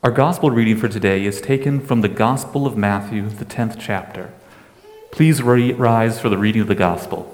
Our gospel reading for today is taken from the Gospel of Matthew, the 10th chapter. Please rise for the reading of the gospel.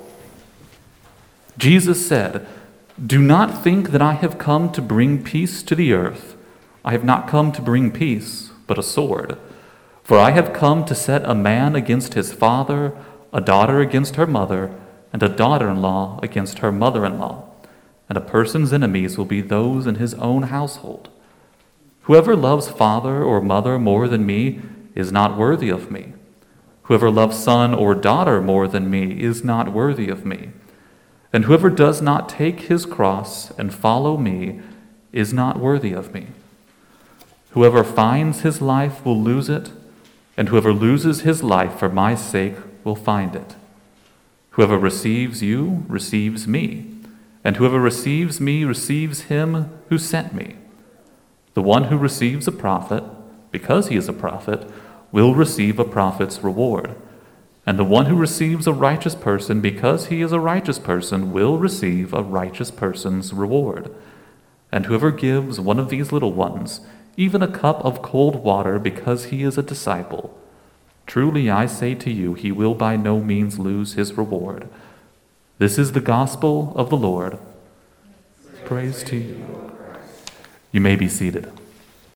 Jesus said, "Do not think that I have come to bring peace to the earth. I have not come to bring peace, but a sword. For I have come to set a man against his father, a daughter against her mother, and a daughter-in-law against her mother-in-law. And a person's enemies will be those in his own household. Whoever loves father or mother more than me is not worthy of me. Whoever loves son or daughter more than me is not worthy of me. And whoever does not take his cross and follow me is not worthy of me. Whoever finds his life will lose it, and whoever loses his life for my sake will find it. Whoever receives you receives me, and whoever receives me receives him who sent me. The one who receives a prophet, because he is a prophet, will receive a prophet's reward. And the one who receives a righteous person, because he is a righteous person, will receive a righteous person's reward. And whoever gives one of these little ones even a cup of cold water because he is a disciple, truly I say to you, he will by no means lose his reward. This is the gospel of the Lord. Praise to you. You may be seated.